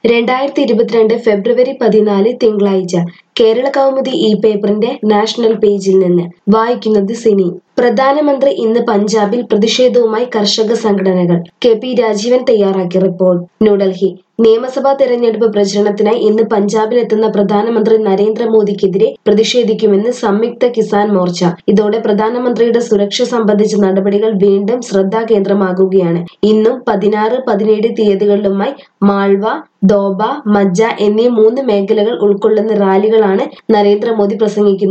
2022 ഫെബ്രുവരി 14 തിങ്കളാഴ്ച കേരള കൗമുദി ഈ പേപ്പറിന്റെ നാഷണൽ പേജിൽ നിന്ന് വായിക്കുന്നത് സിനി. പ്രധാനമന്ത്രി ഇന്ന് പഞ്ചാബിൽ പ്രതിഷേധവുമായി കർഷക സംഘടനകൾ. കെ.പി. രാജീവൻ തയ്യാറാക്കിയ റിപ്പോർട്ട്. ന്യൂഡൽഹി നിയമസഭാ തെരഞ്ഞെടുപ്പ് പ്രചരണത്തിനായി ഇന്ന് പഞ്ചാബിലെത്തുന്ന പ്രധാനമന്ത്രി നരേന്ദ്രമോദിക്കെതിരെ പ്രതിഷേധിക്കുമെന്ന് സംയുക്ത കിസാൻ മോർച്ച. ഇതോടെ പ്രധാനമന്ത്രിയുടെ സുരക്ഷ സംബന്ധിച്ച നടപടികൾ വീണ്ടും ശ്രദ്ധാകേന്ദ്രമാകുകയാണ്. ഇന്നും 16, 17 തീയതികളിലുമായി മാൾവ, ദോബ, മജ്ജ എന്നീ 3 മേഖലകൾ ഉൾക്കൊള്ളുന്ന റാലികളാണ് നരേന്ദ്രമോദി പ്രസംഗിക്കുന്നത്.